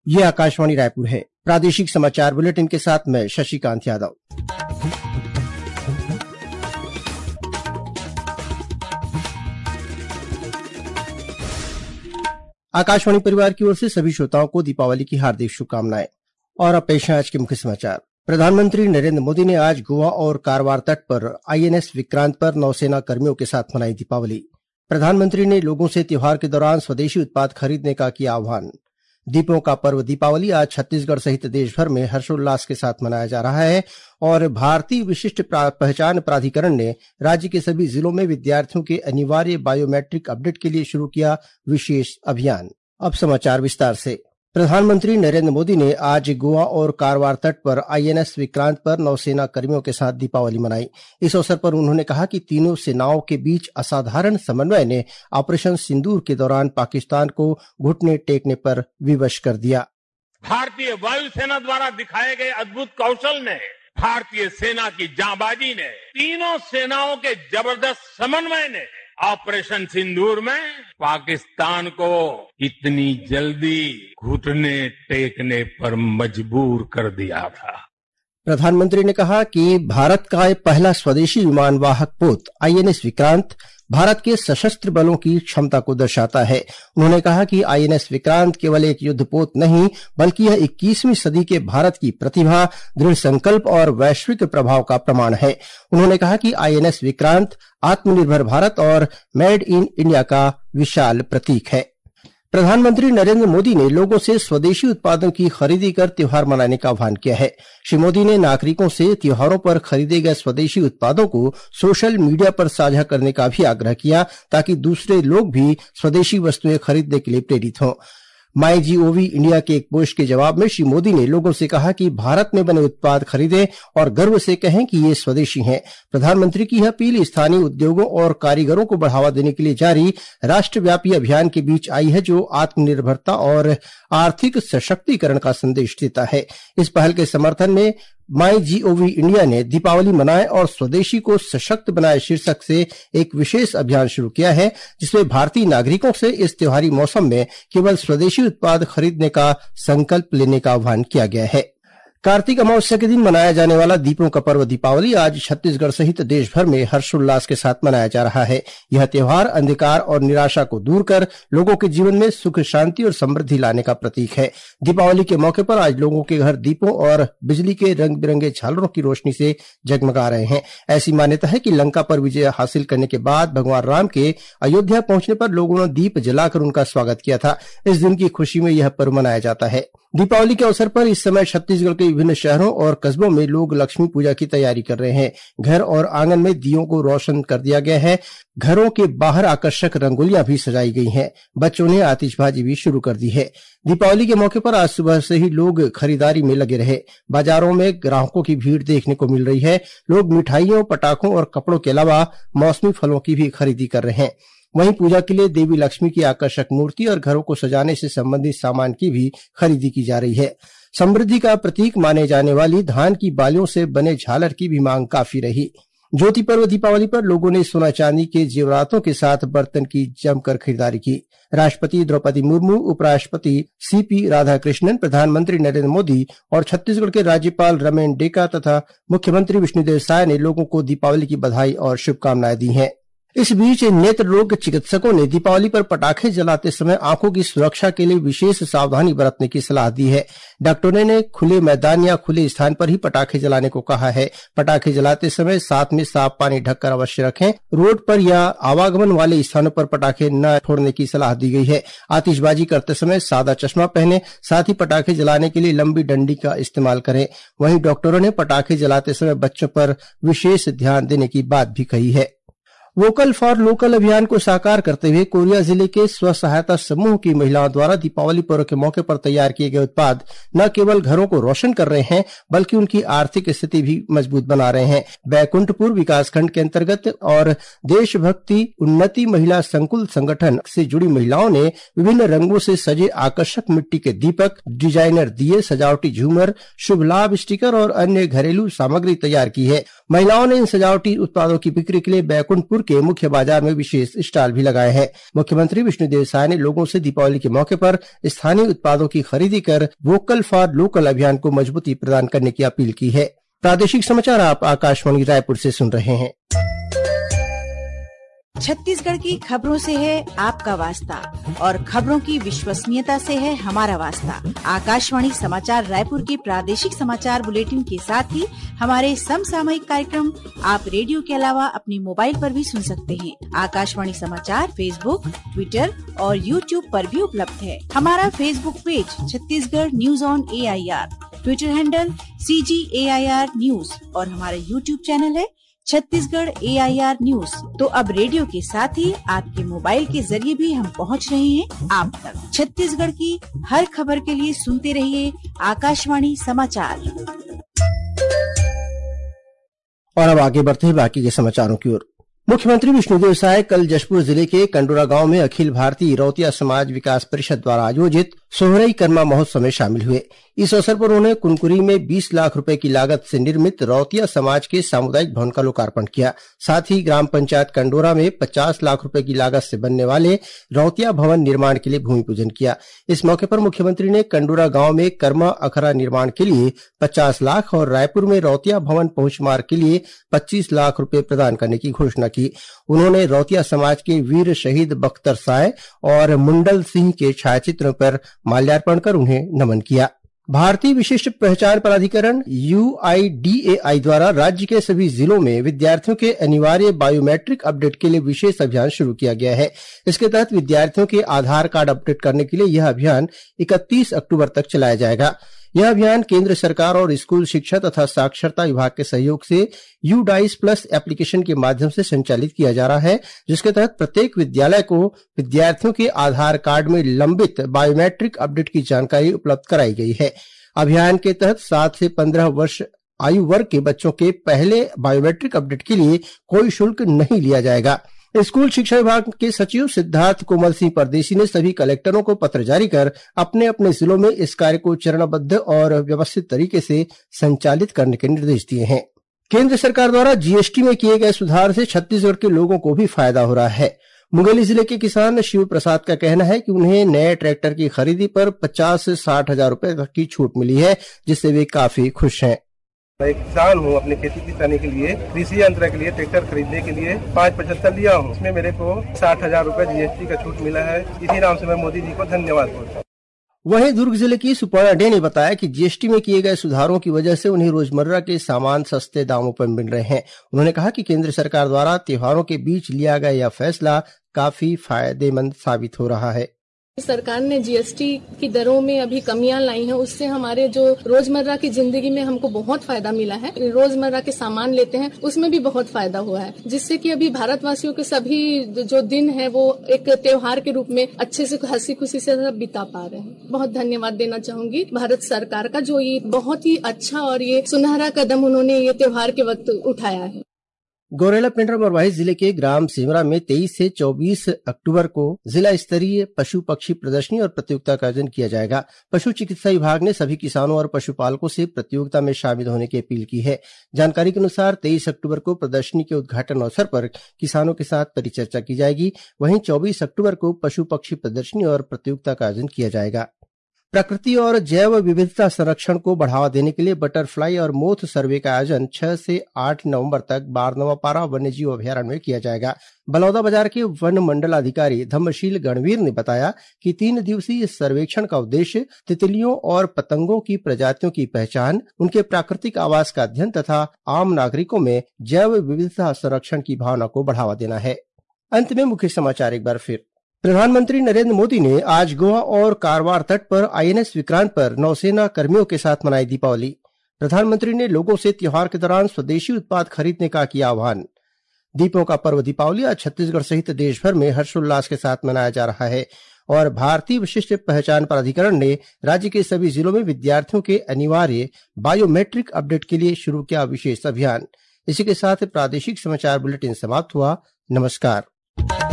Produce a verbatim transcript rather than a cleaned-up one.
ये आकाशवाणी रायपुर है। प्रादेशिक समाचार बुलेटिन के साथ मैं शशिकांत यादव। आकाशवाणी परिवार की ओर से सभी श्रोताओं को दीपावली की हार्दिक शुभकामनाएं। और अब पेश है आज के मुख्य समाचार। प्रधानमंत्री नरेंद्र मोदी ने आज गोवा और कारवार तट पर आईएनएस विक्रांत पर नौसेना कर्मियों के साथ मनाई दीपावली। प्रधानमंत्री ने लोगों से त्योहार के दौरान स्वदेशी उत्पाद खरीदने का किया आह्वान। दीपों का पर्व दीपावली आज छत्तीसगढ़ सहित देश भर में हर्षोल्लास के साथ मनाया जा रहा है और भारतीय विशिष्ट पहचान प्राधिकरण ने राज्य के सभी जिलों में विद्यार्थियों के अनिवार्य बायोमेट्रिक अपडेट के लिए शुरू किया विशेष अभियान। अब समाचार विस्तार से। प्रधानमंत्री नरेंद्र मोदी ने आज गोवा और कारवार तट पर आईएनएस विक्रांत पर नौसेना कर्मियों के साथ दीपावली मनाई। इस अवसर पर उन्होंने कहा कि तीनों सेनाओं के बीच असाधारण समन्वय ने ऑपरेशन सिंदूर के दौरान पाकिस्तान को घुटने टेकने पर विवश कर दिया। भारतीय वायुसेना द्वारा दिखाए गए अद्भुत कौशल ने, भारतीय सेना की जांबाजी ने, तीनों सेनाओं के जबरदस्त समन्वय ने ऑपरेशन सिंदूर में पाकिस्तान को इतनी जल्दी घुटने टेकने पर मजबूर कर दिया था। प्रधानमंत्री ने कहा कि भारत का पहला स्वदेशी विमान वाहक पोत आईएनएस विक्रांत भारत के सशस्त्र बलों की क्षमता को दर्शाता है। उन्होंने कहा कि आईएनएस विक्रांत केवल एक युद्धपोत नहीं, बल्कि यह इक्कीसवीं सदी के भारत की प्रतिभा, दृढ़ संकल्प और वैश्विक प्रभाव का प्रमाण है। उन्होंने कहा कि आईएनएस विक्रांत आत्मनिर्भर भारत और मेड इन इंडिया का विशाल प्रतीक है। प्रधानमंत्री नरेंद्र मोदी ने लोगों से स्वदेशी उत्पादों की खरीदी कर त्योहार मनाने का आह्वान किया है। श्री मोदी ने नागरिकों से त्योहारों पर खरीदे गए स्वदेशी उत्पादों को सोशल मीडिया पर साझा करने का भी आग्रह किया, ताकि दूसरे लोग भी स्वदेशी वस्तुएं खरीदने के लिए प्रेरित हों। माई जीओवी इंडिया के एक पोस्ट के जवाब में श्री मोदी ने लोगों से कहा कि भारत में बने उत्पाद खरीदें और गर्व से कहें कि ये स्वदेशी हैं। प्रधानमंत्री की यह अपील स्थानीय उद्योगों और कारीगरों को बढ़ावा देने के लिए जारी राष्ट्रव्यापी अभियान के बीच आई है, जो आत्मनिर्भरता और आर्थिक सशक्तिकरण का संदेश देता है। इस पहल के समर्थन में माई जीओवी इंडिया ने दीपावली मनाए और स्वदेशी को सशक्त बनाए शीर्षक से एक विशेष अभियान शुरू किया है, जिसमें भारतीय नागरिकों से इस त्योहारी मौसम में केवल स्वदेशी उत्पाद खरीदने का संकल्प लेने का आह्वान किया गया है। कार्तिक अमावस्या के दिन मनाया जाने वाला दीपों का पर्व दीपावली आज छत्तीसगढ़ सहित देश भर में हर्षोल्लास के साथ मनाया जा रहा है। यह त्योहार अंधकार और निराशा को दूर कर लोगों के जीवन में सुख, शांति और समृद्धि लाने का प्रतीक है। दीपावली के मौके पर आज लोगों के घर दीपों और बिजली के रंग बिरंगे झालरों की रोशनी से जगमगा रहे हैं। ऐसी मान्यता है कि लंका पर विजय हासिल करने के बाद भगवान राम के अयोध्या पहुंचने पर लोगों ने दीप जलाकर उनका स्वागत किया था। इस दिन की खुशी में यह पर्व मनाया जाता है। दीपावली के अवसर पर इस समय छत्तीसगढ़ के विभिन्न शहरों और कस्बों में लोग लक्ष्मी पूजा की तैयारी कर रहे हैं। घर और आंगन में दियों को रोशन कर दिया गया है। घरों के बाहर आकर्षक रंगोलियां भी सजाई गई हैं। बच्चों ने आतिशबाजी भी शुरू कर दी है। दीपावली के मौके पर आज सुबह से ही लोग खरीदारी में लगे रहे। बाजारों में ग्राहकों की भीड़ देखने को मिल रही है। लोग मिठाइयों, पटाखों और कपड़ों के अलावा मौसमी फलों की भी खरीदी कर रहे हैं। वहीं पूजा के लिए देवी लक्ष्मी की आकर्षक मूर्ति और घरों को सजाने से संबंधित सामान की भी खरीदी की जा रही है। समृद्धि का प्रतीक माने जाने वाली धान की बालियों से बने झालर की भी मांग काफी रही। ज्योति पर्व दीपावली पर लोगों ने सोना चांदी के जेवरातों के साथ बर्तन की जमकर खरीदारी की। राष्ट्रपति द्रौपदी मुर्मू, उपराष्ट्रपति सीपी राधाकृष्णन, प्रधानमंत्री नरेंद्र मोदी और छत्तीसगढ़ के राज्यपाल रमेन डेका तथा मुख्यमंत्री विष्णुदेव साय ने लोगों को दीपावली की बधाई और शुभकामनाएं दी हैं। इस बीच नेत्र रोग चिकित्सकों ने दीपावली पर पटाखे जलाते समय आंखों की सुरक्षा के लिए विशेष सावधानी बरतने की सलाह दी है। डॉक्टरों ने खुले मैदान या खुले स्थान पर ही पटाखे जलाने को कहा है। पटाखे जलाते समय साथ में साफ पानी ढककर अवश्य रखें। रोड पर या आवागमन वाले स्थानों पर पटाखे न छोड़ने की सलाह दी गई है। आतिशबाजी करते समय सादा चश्मा पहने, साथ ही पटाखे जलाने के लिए लंबी डंडी का इस्तेमाल करें। वहीं डॉक्टरों ने पटाखे जलाते समय बच्चों पर विशेष ध्यान देने की बात भी कही है। वोकल फॉर लोकल अभियान को साकार करते हुए कोरिया जिले के स्व सहायता समूह की महिलाओं द्वारा दीपावली पर्व के मौके पर तैयार किए गए उत्पाद न केवल घरों को रोशन कर रहे हैं, बल्कि उनकी आर्थिक स्थिति भी मजबूत बना रहे हैं। बैकुंठपुर विकासखंड के अंतर्गत और देशभक्ति उन्नति महिला संकुल संगठन से जुड़ी महिलाओं ने विभिन्न रंगों से सजे आकर्षक मिट्टी के दीपक, डिजाइनर दिए, सजावटी झूमर, शुभ लाभ स्टिकर और अन्य घरेलू सामग्री तैयार की है। महिलाओं ने इन सजावटी उत्पादों की बिक्री के लिए बैकुंठपुर के मुख्य बाजार में विशेष स्टॉल भी लगाए हैं। मुख्यमंत्री विष्णुदेव साय ने लोगों से दीपावली के मौके पर स्थानीय उत्पादों की खरीदी कर वोकल फॉर लोकल अभियान को मजबूती प्रदान करने की अपील की है। प्रादेशिक समाचार आप आकाशवाणी रायपुर से सुन रहे हैं। छत्तीसगढ़ की खबरों से है आपका वास्ता और खबरों की विश्वसनीयता से है हमारा वास्ता। आकाशवाणी समाचार रायपुर के प्रादेशिक समाचार बुलेटिन के साथ ही हमारे समसामयिक कार्यक्रम आप रेडियो के अलावा अपने मोबाइल पर भी सुन सकते हैं। आकाशवाणी समाचार फेसबुक, ट्विटर और यूट्यूब पर भी उपलब्ध है। हमारा Facebook page Chhattisgarh news on A I R, Twitter handle C G A I R news और हमारा यूट्यूब चैनल है Chhattisgarh A I R news. तो अब रेडियो के साथ ही आपके मोबाइल के जरिए भी हम पहुंच रहे हैं आप तक। छत्तीसगढ़ की हर खबर के लिए सुनते रहिए आकाशवाणी समाचार। और अब आगे बढ़ते हैं बाकी के समाचारों की ओर। मुख्यमंत्री विष्णुदेव साय कल जशपुर जिले के कंडोरा गांव में अखिल भारतीय रौतिया समाज विकास परिषद द्वारा आयोजित सोहरई कर्मा महोत्सव में शामिल हुए। इस अवसर पर उन्होंने कुनकुरी में बीस लाख रुपए की लागत से निर्मित रौतिया समाज के सामुदायिक भवन का लोकार्पण किया। साथ ही ग्राम पंचायत कंडोरा में पचास लाख रुपए की लागत से बनने वाले रौतिया भवन निर्माण के लिए भूमि पूजन किया। इस मौके पर मुख्यमंत्री ने कंडोरा गांव में कर्मा अखरा निर्माण के लिए पचास लाख और रायपुर में रौतिया भवन पहुंचमार्ग के लिए पच्चीस लाख रुपए प्रदान करने की घोषणा की। उन्होंने रौतिया समाज के वीर शहीद बख्तर साय और मुंडल सिंह के छायाचित्रों पर माल्यार्पण कर उन्हें नमन किया। भारतीय विशिष्ट पहचान प्राधिकरण यू आई डी ए आई द्वारा राज्य के सभी जिलों में विद्यार्थियों के अनिवार्य बायोमेट्रिक अपडेट के लिए विशेष अभियान शुरू किया गया है। इसके तहत विद्यार्थियों के आधार कार्ड अपडेट करने के लिए यह अभियान इकतीस अक्टूबर तक चलाया जाएगा। यह अभियान केंद्र सरकार और स्कूल शिक्षा तथा साक्षरता विभाग के सहयोग से यू डाइस प्लस एप्लीकेशन के माध्यम से संचालित किया जा रहा है, जिसके तहत प्रत्येक विद्यालय को विद्यार्थियों के आधार कार्ड में लंबित बायोमेट्रिक अपडेट की जानकारी उपलब्ध कराई गई है। अभियान के तहत सात से पंद्रह वर्ष आयु वर्ग के बच्चों के पहले बायोमेट्रिक अपडेट के लिए कोई शुल्क नहीं लिया जाएगा। स्कूल शिक्षा विभाग के सचिव सिद्धार्थ कोमल सिंह परदेशी ने सभी कलेक्टरों को पत्र जारी कर अपने अपने जिलों में इस कार्य को चरणबद्ध और व्यवस्थित तरीके से संचालित करने के निर्देश दिए हैं। केंद्र सरकार द्वारा जी एस टी में किए गए सुधार से छत्तीसगढ़ के लोगों को भी फायदा हो रहा है। मुंगेली जिले के किसान शिव प्रसाद का कहना है कि उन्हें नए ट्रैक्टर की खरीदी पर पचास से साठ हजार रुपए तक की छूट मिली है, जिससे वे काफी खुश हैं। मैं एक किसान हूँ। अपनी खेती किसानी के लिए कृषि यंत्र के लिए ट्रैक्टर खरीदने के लिए पाँच पचहत्तर लिया हूँ। इसमें मेरे को साठ हजार रूपए जी एस टी का छूट मिला है। इसी नाम से मैं मोदी जी को धन्यवाद बोलता हूँ। वहीं दुर्ग जिले की सुपर्णा डे ने बताया कि जी एस टी में किए गए सुधारों की वजह से उन्हें रोजमर्रा के सामान सस्ते दामों पर मिल रहे हैं। उन्होंने कहा कि केंद्र सरकार द्वारा त्योहारों के बीच लिया गया यह फैसला काफी फायदेमंद साबित हो रहा है। सरकार ने जी एस टी की दरों में अभी कमियां लाई हैं, उससे हमारे जो रोजमर्रा की जिंदगी में हमको बहुत फायदा मिला है। रोजमर्रा के सामान लेते हैं उसमें भी बहुत फायदा हुआ है, जिससे कि अभी भारतवासियों के सभी जो दिन है वो एक त्योहार के रूप में अच्छे से हंसी खुशी से सब बिता पा रहे हैं। बहुत धन्यवाद देना चाहूंगी भारत सरकार का, जो ये बहुत ही अच्छा और ये सुनहरा कदम उन्होंने ये त्योहार के वक्त उठाया है। गौरेला पेंड्रा मरवाही जिले के ग्राम सेमरा में तेईस से चौबीस अक्टूबर को जिला स्तरीय पशु पक्षी प्रदर्शनी और प्रतियोगिता का आयोजन किया जाएगा। पशु चिकित्सा विभाग ने सभी किसानों और पशुपालकों से प्रतियोगिता में शामिल होने की अपील की है। जानकारी के अनुसार तेईस अक्टूबर को प्रदर्शनी के उद्घाटन अवसर पर किसानों के साथ परिचर्चा की जाएगी। वहीं चौबीस अक्टूबर को पशु पक्षी प्रदर्शनी और प्रतियोगिता का आयोजन किया जाएगा। प्रकृति और जैव विविधता संरक्षण को बढ़ावा देने के लिए बटरफ्लाई और मोथ सर्वे का आयोजन छह से आठ नवंबर तक बारनवापारा वन्यजीव अभयारण्य में किया जाएगा। बलौदा बाजार के वन मंडलाधिकारी धम्मशील गणवीर ने बताया कि तीन दिवसीय इस सर्वेक्षण का उद्देश्य तितलियों और पतंगों की प्रजातियों की पहचान, उनके प्राकृतिक आवास का अध्ययन तथा आम नागरिकों में जैव विविधता संरक्षण की भावना को बढ़ावा देना है। अंत में मुख्य समाचार एक बार फिर। प्रधानमंत्री नरेंद्र मोदी ने आज गोवा और कारवार तट पर आई एन एस विक्रांत पर नौसेना कर्मियों के साथ मनाई दीपावली। प्रधानमंत्री ने लोगों से त्योहार के दौरान स्वदेशी उत्पाद खरीदने का किया आह्वान। दीपों का पर्व दीपावली आज छत्तीसगढ़ सहित देश भर में हर्षोल्लास के साथ मनाया जा रहा है और भारतीय विशिष्ट पहचान प्राधिकरण ने राज्य के सभी जिलों में विद्यार्थियों के अनिवार्य बायोमेट्रिक अपडेट के लिए शुरू किया विशेष अभियान। इसी के साथ प्रादेशिक समाचार बुलेटिन समाप्त हुआ। नमस्कार।